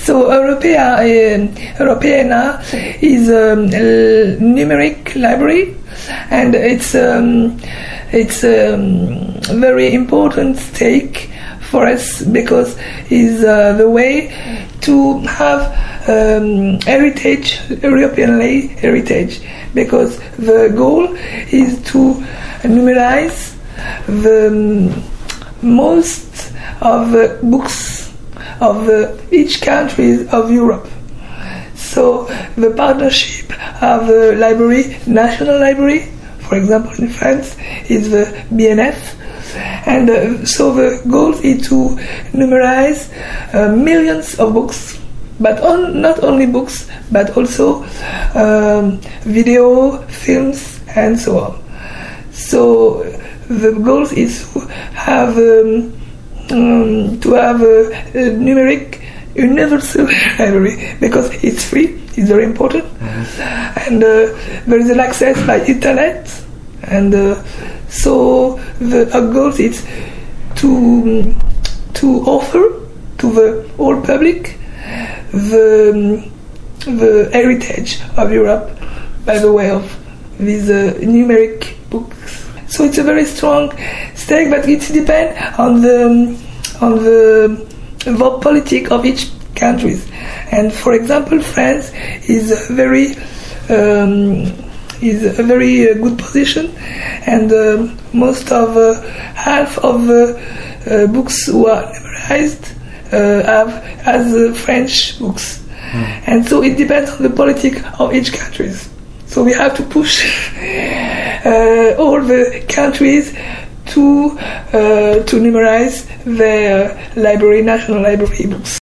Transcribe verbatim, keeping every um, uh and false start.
So Europea, uh, Europeana is a um, numeric library, and it's um, it's a um, very important stake for us because it's uh, the way to have um, heritage, European heritage, because the goal is to numerize the um, most of the books of the, each country of Europe. So the partnership of the library, national library, for example in France, is the B N F, and uh, so the goal is to numerize uh, millions of books, but on, not only books, but also um, video, films, and so on. So the goal is to have um, um, to have a, a numeric universal library because it's free. It's very important, mm-hmm. and uh, there is an access by internet, and uh, so the our goal is to to offer to the whole public the the heritage of Europe by the way of these uh, numeric books. So it's a very strong stake, but it depends on the on the, the politic of each countries. And for example, France is a very um, is a very uh, good position, and uh, most of uh, half of the uh, books who are memorized uh, have as uh, French books, mm. and so it depends on the politic of each countries. So we have to push uh, all the countries to uh, to numerize their library, national library books.